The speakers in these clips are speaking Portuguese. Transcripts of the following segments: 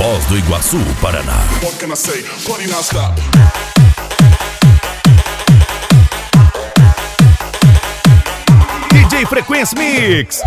Foz do Iguaçu, Paraná. What can I say? Party not stop. DJ Frequência Mix.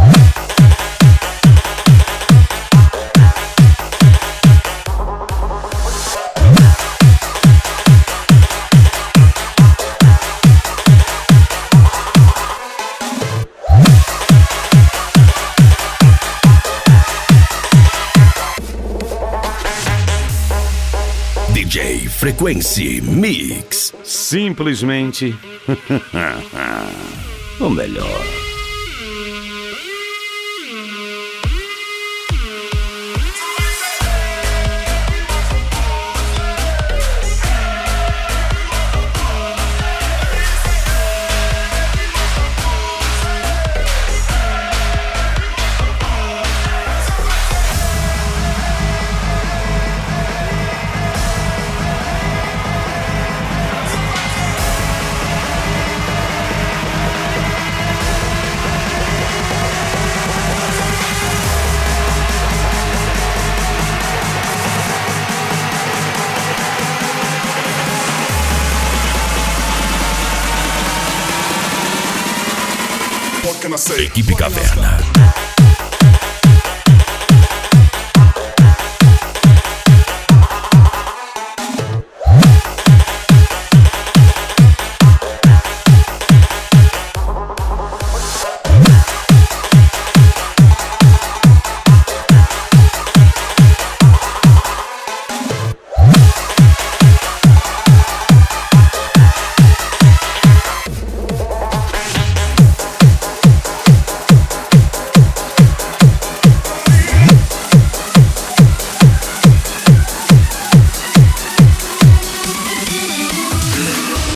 DJ Frequência Mix. Simplesmente o melhor. What can I say? Equipe Caverna.